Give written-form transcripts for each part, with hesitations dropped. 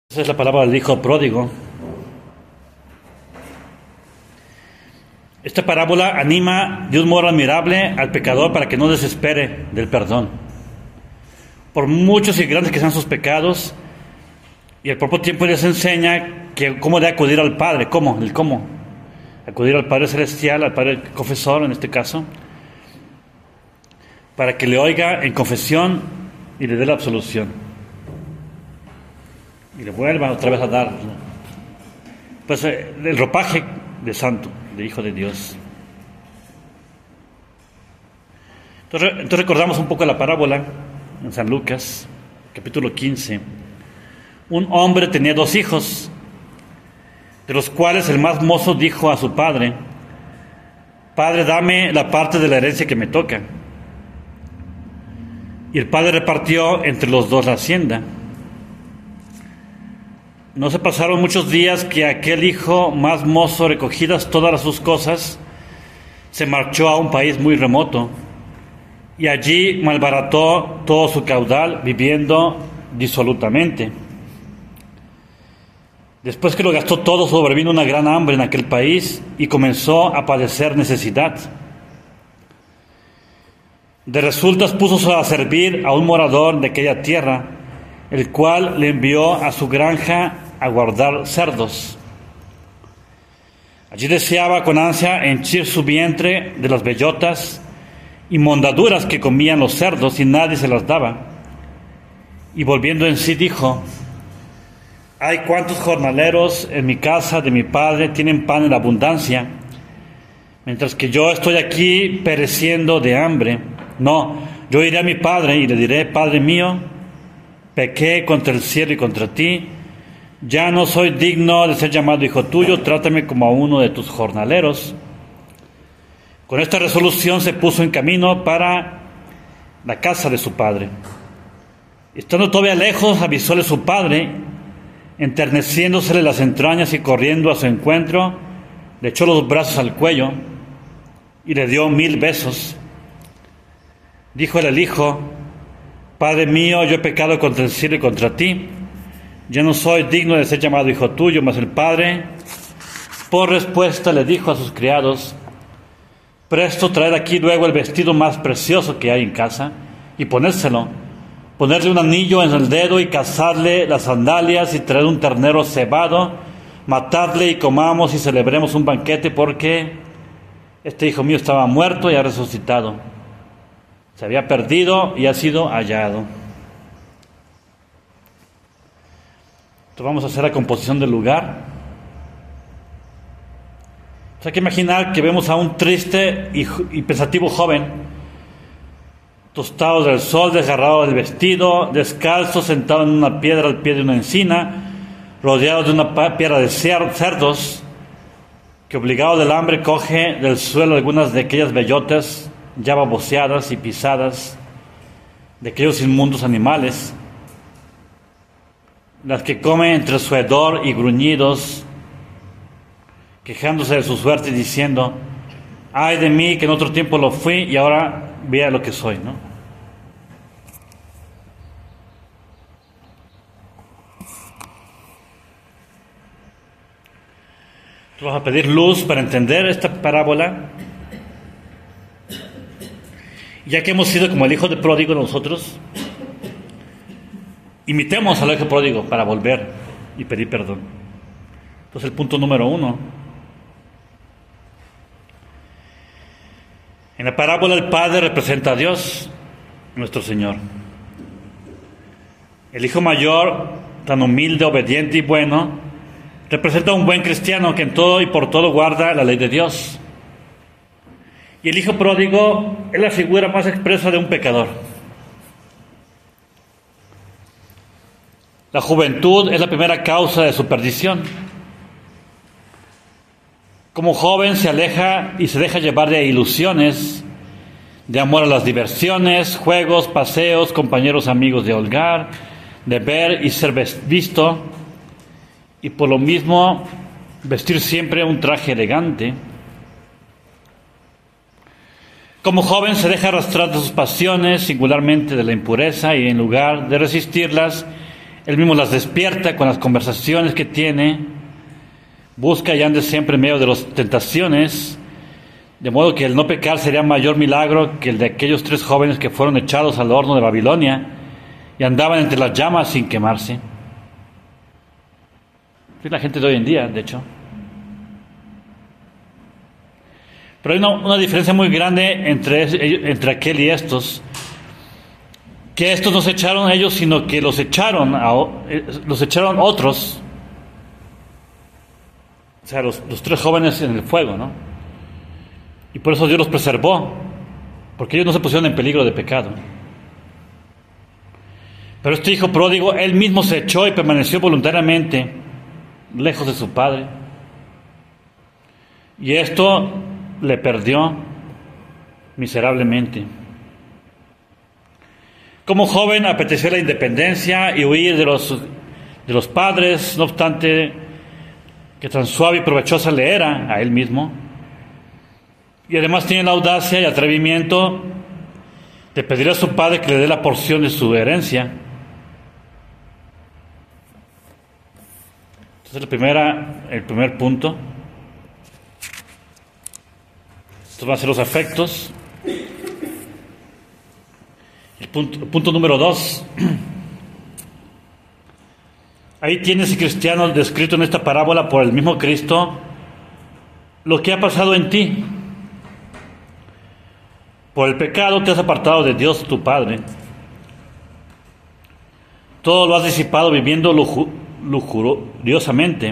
Esa es la palabra del hijo pródigo. Esta parábola anima de un modo admirable al pecador para que no desespere del perdón. Por muchos y grandes que sean sus pecados, y al propio tiempo les enseña que cómo de acudir al Padre, cómo. Acudir al Padre Celestial, al Padre Confesor en este caso, para que le oiga en confesión y le dé la absolución. Y le vuelva otra vez a dar, pues, el ropaje de santo, de hijo de Dios. Entonces recordamos un poco la parábola en San Lucas, capítulo 15. Un hombre tenía 2 hijos, de los cuales el más mozo dijo a su padre: Padre, dame la parte de la herencia que me toca. Y el padre repartió entre los 2 la hacienda. No se pasaron muchos días que aquel hijo más mozo, recogidas todas sus cosas, se marchó a un país muy remoto y allí malbarató todo su caudal, viviendo disolutamente. Después que lo gastó todo, sobrevino una gran hambre en aquel país y comenzó a padecer necesidad. De resultas puso a servir a un morador de aquella tierra, el cual le envió a su granja a guardar cerdos. Allí deseaba con ansia henchir su vientre de las bellotas y mondaduras que comían los cerdos, y nadie se las daba. Y volviendo en sí dijo: hay cuantos jornaleros en mi casa de mi padre tienen pan en abundancia, mientras que yo estoy aquí pereciendo de hambre. No, yo iré a mi padre y le diré: Padre mío, pequé contra el cielo y contra ti, ya no soy digno de ser llamado hijo tuyo, trátame como a uno de tus jornaleros. Con esta resolución se puso en camino para la casa de su padre. Estando todavía lejos, avisóle su padre, enterneciéndosele las entrañas, y corriendo a su encuentro, le echó los brazos al cuello y le dio 1000 besos. Díjole el hijo: Padre mío, yo he pecado contra el cielo y contra ti, yo no soy digno de ser llamado hijo tuyo. Mas el padre, por respuesta, le dijo a sus criados: presto, traed aquí luego el vestido más precioso que hay en casa y ponérselo, ponerle un anillo en el dedo y calzadle las sandalias, y traed un ternero cebado, matadle y comamos y celebremos un banquete, porque este hijo mío estaba muerto y ha resucitado, se había perdido y ha sido hallado. Entonces vamos a hacer la composición del lugar. Entonces hay que imaginar que vemos a un triste y pensativo joven, tostado del sol, desgarrado del vestido, descalzo, sentado en una piedra al pie de una encina, rodeado de una piedra de cerdos, que obligado del hambre coge del suelo algunas de aquellas bellotas ya baboseadas y pisadas de aquellos inmundos animales, las que come entre su hedor y gruñidos, quejándose de su suerte y diciendo: ay de mí, que en otro tiempo lo fui y ahora vea lo que soy, ¿no? Vamos a pedir luz para entender esta parábola. Ya que hemos sido como el hijo de pródigo nosotros, imitemos al hijo pródigo para volver y pedir perdón. Entonces el punto número 1. En la parábola el Padre representa a Dios, nuestro Señor. El hijo mayor, tan humilde, obediente y bueno, representa a un buen cristiano que en todo y por todo guarda la ley de Dios. Y el hijo pródigo es la figura más expresa de un pecador. La juventud es la primera causa de su perdición. Como joven se aleja y se deja llevar de ilusiones, de amor a las diversiones, juegos, paseos, compañeros amigos de holgar, de ver y ser visto, y por lo mismo vestir siempre un traje elegante. Como joven se deja arrastrar de sus pasiones, singularmente de la impureza, y en lugar de resistirlas, Él mismo las despierta con las conversaciones que tiene, busca y anda siempre en medio de las tentaciones, de modo que el no pecar sería mayor milagro que el de aquellos 3 jóvenes que fueron echados al horno de Babilonia y andaban entre las llamas sin quemarse. Es la gente de hoy en día, de hecho. Pero hay una diferencia muy grande entre aquel y estos, que estos no se echaron a ellos, sino que los echaron otros, o sea, los 3 jóvenes en el fuego, ¿no? Y por eso Dios los preservó, porque ellos no se pusieron en peligro de pecado. Pero este hijo pródigo, él mismo se echó y permaneció voluntariamente lejos de su padre. Y esto le perdió miserablemente. Como joven apeteció la independencia y huir de los padres, no obstante que tan suave y provechosa le era a él mismo. Y además tiene la audacia y atrevimiento de pedir a su padre que le dé la porción de su herencia. Entonces el primer punto. Estos van a ser los afectos. El punto número 2. Ahí tienes, cristiano, descrito en esta parábola por el mismo Cristo, lo que ha pasado en ti. Por el pecado te has apartado de Dios tu Padre. Todo lo has disipado viviendo lujuriosamente.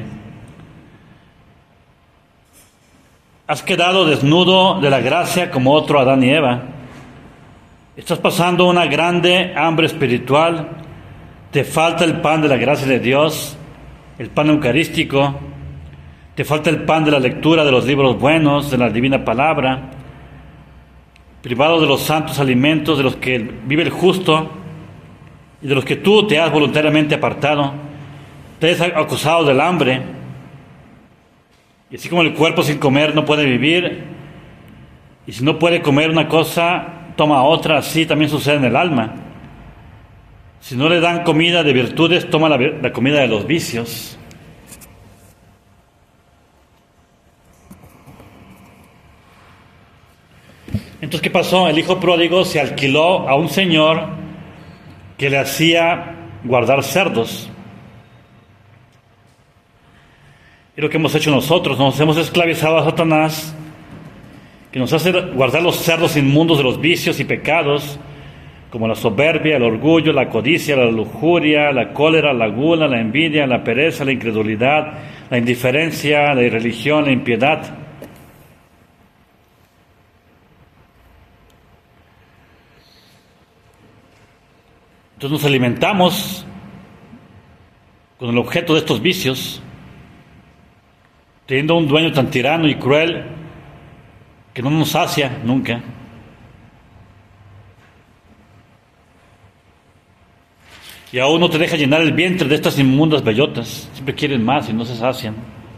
Has quedado desnudo de la gracia como otro Adán y Eva. Estás pasando una grande hambre espiritual. Te falta el pan de la gracia de Dios, el pan eucarístico. Te falta el pan de la lectura de los libros buenos, de la divina palabra. Privado de los santos alimentos de los que vive el justo y de los que tú te has voluntariamente apartado. Te has acusado del hambre. Y así como el cuerpo sin comer no puede vivir, y si no puede comer una cosa, toma otra, así también sucede en el alma. Si no le dan comida de virtudes, toma la comida de los vicios. Entonces, ¿qué pasó? El hijo pródigo se alquiló a un señor que le hacía guardar cerdos. Es lo que hemos hecho nosotros, nos hemos esclavizado a Satanás, que nos hace guardar los cerdos inmundos de los vicios y pecados, como la soberbia, el orgullo, la codicia, la lujuria, la cólera, la gula, la envidia, la pereza, la incredulidad, la indiferencia, la irreligión, la impiedad. Entonces nos alimentamos con el objeto de estos vicios, teniendo un dueño tan tirano y cruel que no nos sacia nunca. Y aún no te deja llenar el vientre de estas inmundas bellotas. Siempre quieren más y no se sacian.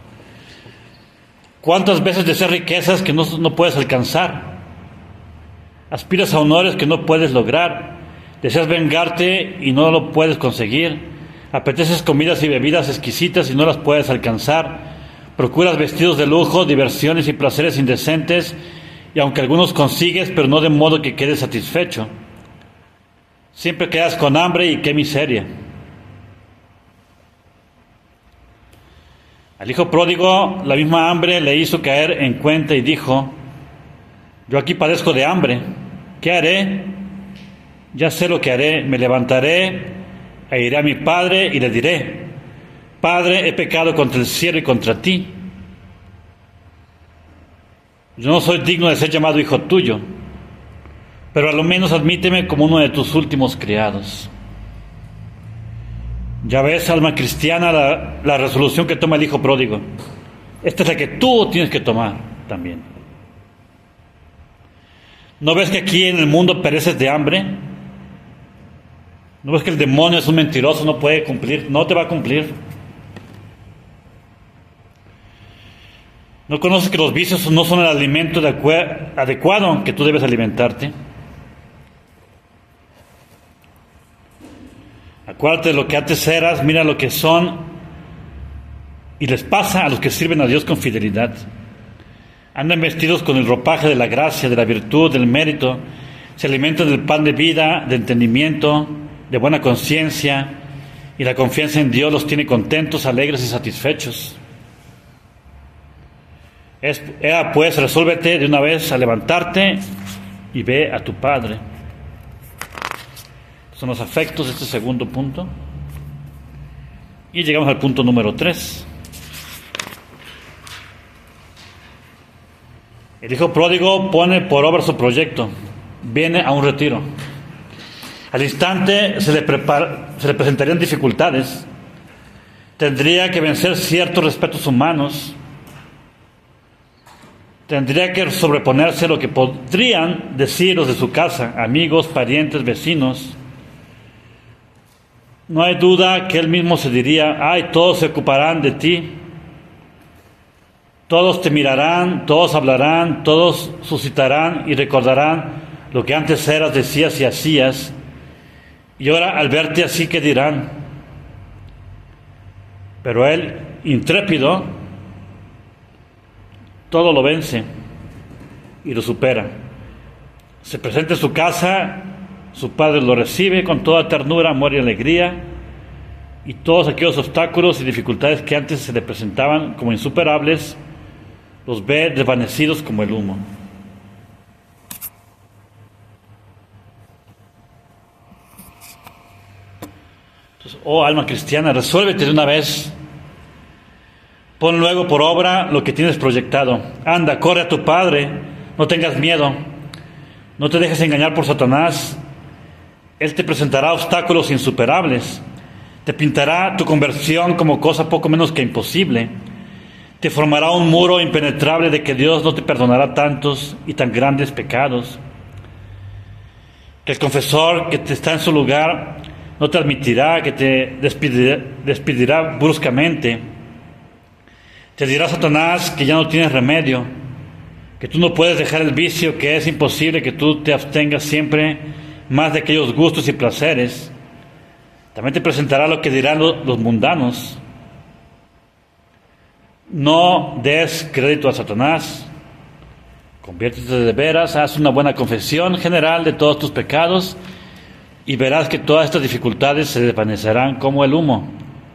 ¿Cuántas veces deseas riquezas que no puedes alcanzar? Aspiras a honores que no puedes lograr. Deseas vengarte y no lo puedes conseguir. Apeteces comidas y bebidas exquisitas y no las puedes alcanzar. Procuras vestidos de lujo, diversiones y placeres indecentes, y aunque algunos consigues, pero no de modo que quedes satisfecho. Siempre quedas con hambre y qué miseria. Al hijo pródigo, la misma hambre le hizo caer en cuenta y dijo: yo aquí padezco de hambre, ¿qué haré? Ya sé lo que haré, me levantaré e iré a mi padre y le diré: Padre, he pecado contra el cielo y contra ti. Yo no soy digno de ser llamado hijo tuyo, pero a lo menos admíteme como uno de tus últimos criados. Ya ves, alma cristiana, la resolución que toma el hijo pródigo. Esta es la que tú tienes que tomar también. ¿No ves que aquí en el mundo pereces de hambre? ¿No ves que el demonio es un mentiroso, no puede cumplir? No te va a cumplir. ¿No conoces que los vicios no son el alimento adecuado que tú debes alimentarte? Acuérdate de lo que antes eras, mira lo que son, y les pasa a los que sirven a Dios con fidelidad. Andan vestidos con el ropaje de la gracia, de la virtud, del mérito, se alimentan del pan de vida, de entendimiento, de buena conciencia, y la confianza en Dios los tiene contentos, alegres y satisfechos. Pues, resuélvete de una vez a levantarte y ve a tu Padre. Son los afectos de este segundo punto. Y llegamos al punto número 3. El hijo pródigo pone por obra su proyecto. Viene a un retiro. Al instante se le presentarían dificultades. Tendría que vencer ciertos respetos humanos. Tendría que sobreponerse a lo que podrían decir los de su casa, amigos, parientes, vecinos. No hay duda que él mismo se diría: ay, todos se ocuparán de ti. Todos te mirarán, todos hablarán, todos suscitarán y recordarán lo que antes eras, decías y hacías. Y ahora, al verte así, ¿qué dirán? Pero él, intrépido, todo lo vence y lo supera. Se presenta en su casa, su padre lo recibe con toda ternura, amor y alegría, y todos aquellos obstáculos y dificultades que antes se le presentaban como insuperables, los ve desvanecidos como el humo. Entonces, oh alma cristiana, resuélvete de una vez. Pon luego por obra lo que tienes proyectado. Anda, corre a tu Padre, no tengas miedo. No te dejes engañar por Satanás. Él te presentará obstáculos insuperables. Te pintará tu conversión como cosa poco menos que imposible. Te formará un muro impenetrable de que Dios no te perdonará tantos y tan grandes pecados. Que el confesor que te está en su lugar no te admitirá, que te despedirá bruscamente. Te dirá Satanás que ya no tienes remedio, que tú no puedes dejar el vicio, que es imposible que tú te abstengas siempre más de aquellos gustos y placeres. También te presentará lo que dirán los mundanos. No des crédito a Satanás. Conviértete de veras, haz una buena confesión general de todos tus pecados y verás que todas estas dificultades se desvanecerán como el humo.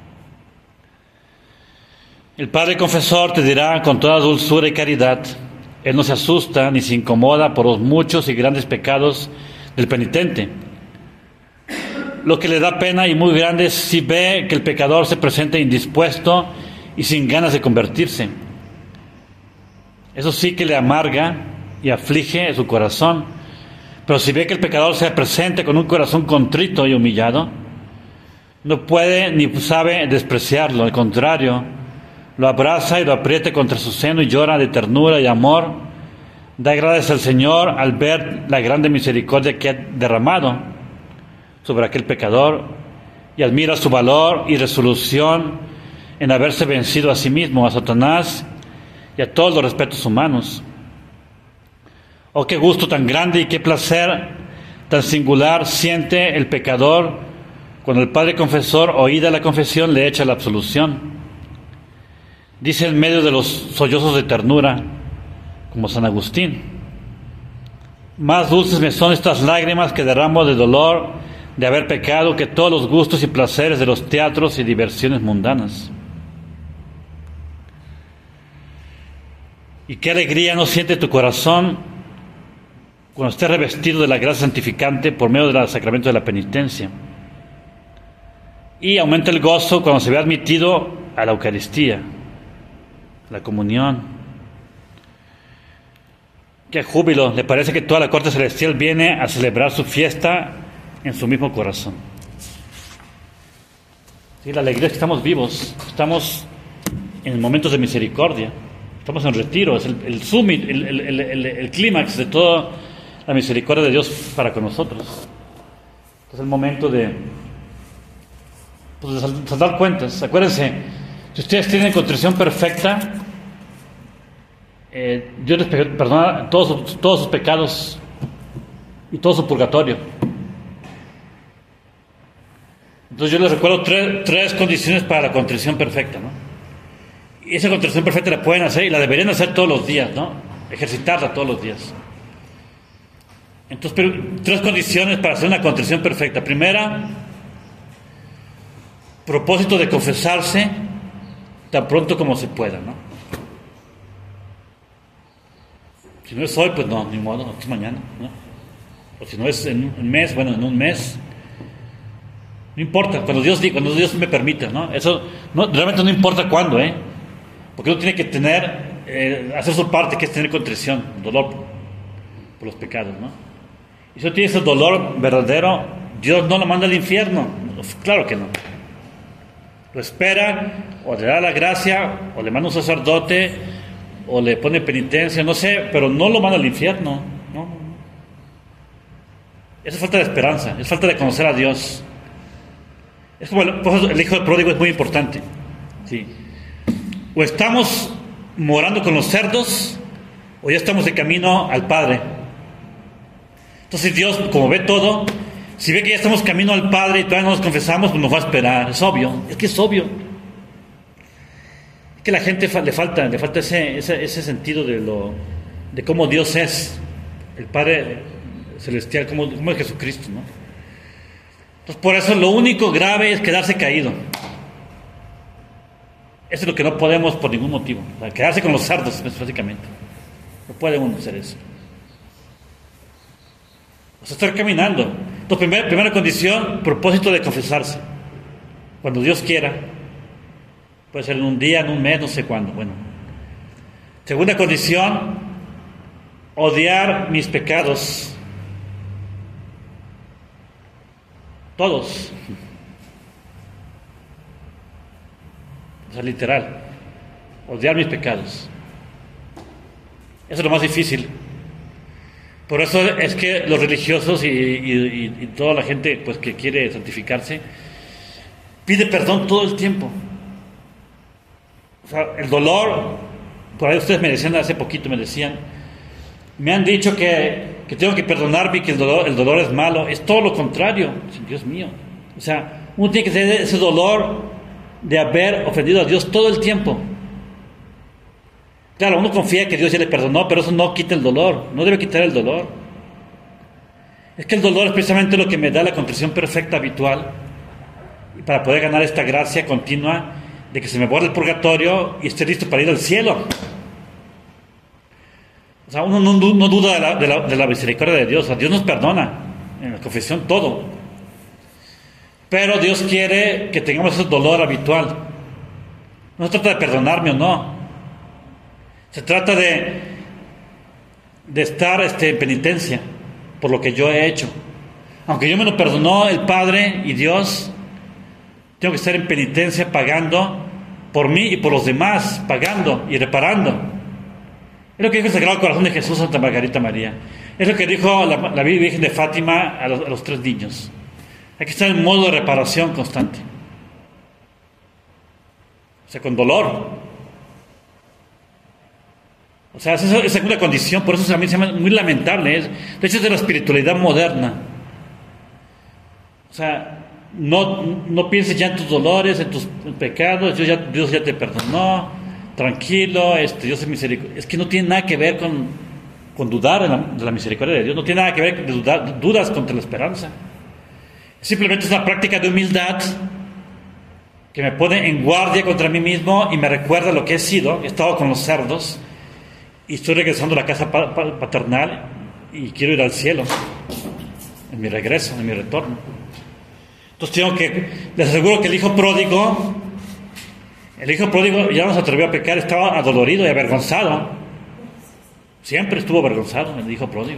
El Padre Confesor te dirá con toda dulzura y caridad. Él no se asusta ni se incomoda por los muchos y grandes pecados del penitente. Lo que le da pena y muy grande es si ve que el pecador se presenta indispuesto y sin ganas de convertirse. Eso sí que le amarga y aflige su corazón. Pero si ve que el pecador se presenta con un corazón contrito y humillado, no puede ni sabe despreciarlo. Al contrario, lo abraza y lo aprieta contra su seno y llora de ternura y amor. Da gracias al Señor al ver la grande misericordia que ha derramado sobre aquel pecador y admira su valor y resolución en haberse vencido a sí mismo, a Satanás y a todos los respetos humanos. Oh, qué gusto tan grande y qué placer tan singular siente el pecador cuando el Padre Confesor, oída la confesión, le echa la absolución. Dice en medio de los sollozos de ternura, como San Agustín: más dulces me son estas lágrimas que derramo de dolor de haber pecado que todos los gustos y placeres de los teatros y diversiones mundanas. Y qué alegría no siente tu corazón cuando estés revestido de la gracia santificante por medio del sacramento de la penitencia. Y aumenta el gozo cuando se ve admitido a la Eucaristía, la comunión. Qué júbilo, le parece que toda la corte celestial viene a celebrar su fiesta en su mismo corazón. Sí, la alegría es que estamos vivos, estamos en momentos de misericordia, estamos en retiro, es el summit, el clímax de toda la misericordia de Dios para con nosotros. Es el momento de saldar cuentas. Acuérdense, si ustedes tienen contrición perfecta, Dios les perdona todos sus pecados y todo su purgatorio. Entonces yo les recuerdo tres condiciones para la contrición perfecta, ¿no? Y esa contrición perfecta la pueden hacer y la deberían hacer todos los días, ¿no? Ejercitarla todos los días. Entonces, pero, tres condiciones para hacer una contrición perfecta. Primera, propósito de confesarse tan pronto como se pueda, ¿no? Si no es hoy, pues no, ni modo, es mañana, ¿no? O si no es en un mes, bueno, en un mes. No importa, cuando Dios me permita, ¿no? Eso realmente no importa cuándo, porque uno tiene que tener, hacer su parte, que es tener contrición, dolor por los pecados, ¿no? Y si uno tiene ese dolor verdadero, Dios no lo manda al infierno, claro que no. Lo espera, o le da la gracia, o le manda un sacerdote, o le pone penitencia, no sé, pero no lo manda al infierno, ¿no? Esa es falta de esperanza, es falta de conocer a Dios. Es como el hijo del pródigo es muy importante, ¿sí? O estamos morando con los cerdos, o ya estamos de camino al Padre. Entonces Dios, como ve todo, si ve que ya estamos camino al Padre y todavía no nos confesamos, pues nos va a esperar. Es obvio, es que es obvio. Es que a la gente le falta ese sentido de cómo Dios es, el Padre celestial, como es Jesucristo, ¿no? Entonces por eso lo único grave es quedarse caído. Eso es lo que no podemos por ningún motivo. O sea, quedarse con los cerdos, básicamente. No puede uno hacer eso. O sea, estar caminando. Entonces, primera condición, propósito de confesarse. Cuando Dios quiera. Puede ser en un día, en un mes, no sé cuándo. Bueno. Segunda condición, odiar mis pecados. Todos. O sea, literal. Odiar mis pecados. Eso es lo más difícil. Por eso es que los religiosos y toda la gente pues que quiere santificarse pide perdón todo el tiempo. O sea, el dolor, por ahí ustedes me decían hace poquito, me han dicho que tengo que perdonarme y que el dolor es malo. Es todo lo contrario, Dios mío. O sea, uno tiene que tener ese dolor de haber ofendido a Dios todo el tiempo. Claro, uno confía que Dios ya le perdonó, pero eso no quita el dolor, no debe quitar el dolor. Es que el dolor es precisamente lo que me da la contrición perfecta habitual para poder ganar esta gracia continua de que se me borre el purgatorio y esté listo para ir al cielo. O sea, uno no duda de la misericordia de Dios. O sea, Dios nos perdona en la confesión todo. Pero Dios quiere que tengamos ese dolor habitual. No se trata de perdonarme o no. Se trata de estar en penitencia por lo que yo he hecho. Aunque yo me lo perdonó el Padre y Dios, tengo que estar en penitencia pagando por mí y por los demás, pagando y reparando. Es lo que dijo el Sagrado Corazón de Jesús, Santa Margarita María. Es lo que dijo la Virgen de Fátima a los 3 niños. Hay que estar en modo de reparación constante. O sea, con dolor. O sea, esa es una condición, por eso también se llama muy lamentable. De hecho, es de la espiritualidad moderna. O sea, no pienses ya en tus dolores, en tus pecados. Dios ya te perdonó, tranquilo, Dios es misericordioso. Es que no tiene nada que ver con dudar de la misericordia de Dios, no tiene nada que ver con dudas contra la esperanza. Simplemente es una práctica de humildad que me pone en guardia contra mí mismo y me recuerda lo que he sido. He estado con los cerdos y estoy regresando a la casa paternal y quiero ir al cielo en mi regreso, en mi retorno. Entonces les aseguro que el hijo pródigo ya no se atrevió a pecar, estaba adolorido y avergonzado. Siempre estuvo avergonzado el hijo pródigo.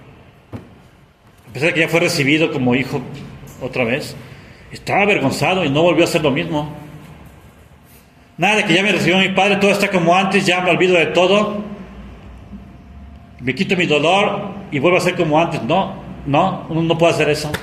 A pesar de que ya fue recibido como hijo otra vez, estaba avergonzado y no volvió a hacer lo mismo. Nada de que ya me recibió mi padre, todo está como antes, ya me olvido de todo, me quito mi dolor y vuelvo a ser como antes. No, uno no puede hacer eso.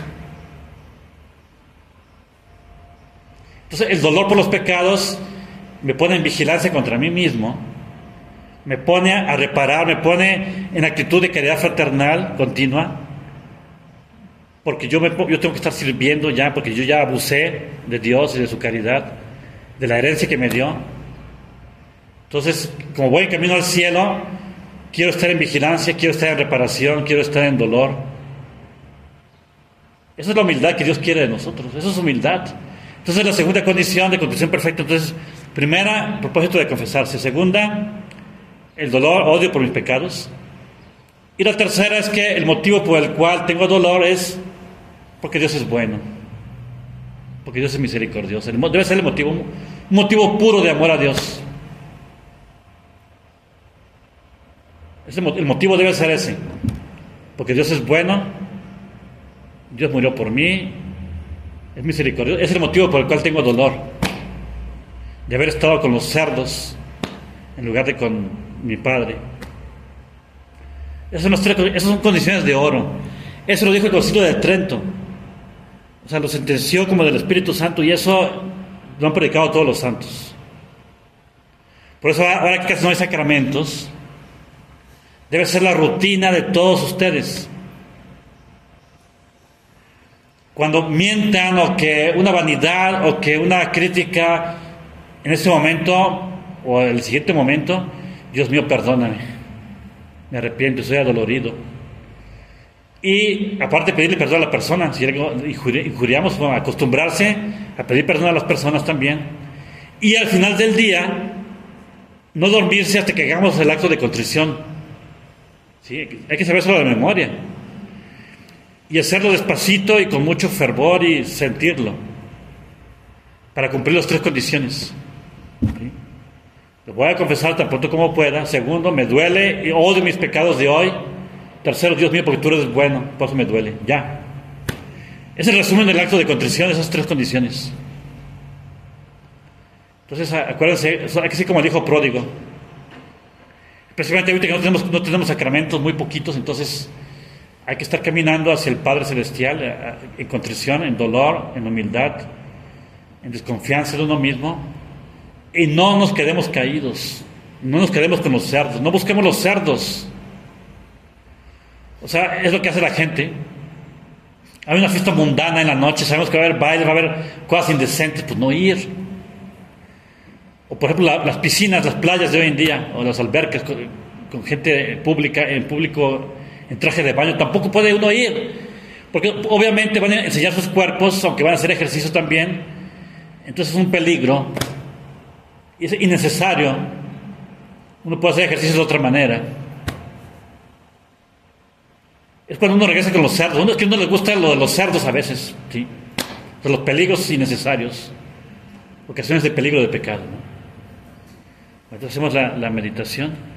Entonces el dolor por los pecados me pone en vigilancia contra mí mismo, me pone a reparar, me pone en actitud de caridad fraternal continua, porque yo tengo que estar sirviendo ya, porque yo ya abusé de Dios y de su caridad, de la herencia que me dio. Entonces, como voy en camino al cielo, quiero estar en vigilancia, quiero estar en reparación, quiero estar en dolor. Esa es la humildad que Dios quiere de nosotros, eso es humildad. Entonces, la segunda condición de contrición perfecta. Entonces, primera, propósito de confesarse. Segunda, el dolor, odio por mis pecados. Y la tercera es que el motivo por el cual tengo dolor es porque Dios es bueno, porque Dios es misericordioso. Debe ser un motivo puro de amor a Dios. El motivo debe ser ese, porque Dios es bueno, Dios murió por mí, es misericordioso. Es el motivo por el cual tengo dolor, de haber estado con los cerdos en lugar de con mi padre. Esas son condiciones de oro. Eso lo dijo el Concilio de Trento. O sea, lo sentenció como del Espíritu Santo, y eso lo han predicado todos los santos. Por eso ahora que casi no hay sacramentos, debe ser la rutina de todos ustedes. Cuando mientan, o que una vanidad, o que una crítica, en ese momento o el siguiente momento, Dios mío, perdóname, me arrepiento, soy adolorido. Y aparte de pedirle perdón a la persona, si injuriamos, acostumbrarse a pedir perdón a las personas también. Y al final del día, no dormirse hasta que hagamos el acto de contrición. ¿Sí? Hay que sabérselo de memoria. Y hacerlo despacito y con mucho fervor y sentirlo, para cumplir las tres condiciones. ¿Sí? Lo voy a confesar tan pronto como pueda. Segundo, me duele y odio mis pecados de hoy. Tercero, Dios mío, porque tú eres bueno, por eso me duele. Ya. Es el resumen del acto de contrición, esas tres condiciones. Entonces, acuérdense, hay que ser como el hijo pródigo. Precisamente ahorita que no tenemos sacramentos, muy poquitos, entonces hay que estar caminando hacia el Padre Celestial en contrición, en dolor, en humildad, en desconfianza de uno mismo, y no nos quedemos caídos, no nos quedemos con los cerdos, no busquemos los cerdos. O sea, es lo que hace la gente. Hay una fiesta mundana en la noche, sabemos que va a haber baile, va a haber cosas indecentes, pues no ir. O por ejemplo las piscinas, las playas de hoy en día, o las albercas con gente pública, en público en traje de baño, tampoco puede uno ir, porque obviamente van a enseñar sus cuerpos, aunque van a hacer ejercicio también. Entonces es un peligro, y es innecesario. Uno puede hacer ejercicio de otra manera. Es cuando uno regresa con los cerdos. Uno es que a uno le gusta lo de los cerdos a veces, ¿sí? De los peligros innecesarios, ocasiones de peligro de pecado, ¿no? Entonces hacemos la meditación.